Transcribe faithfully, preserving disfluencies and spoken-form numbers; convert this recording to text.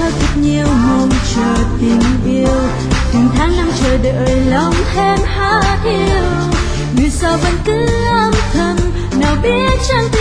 thật nhiều mong chờ tình yêu, từng tháng năm chờ đợi lòng thêm hát hiu, vì sao vẫn cứ âm thầm nào biết chẳng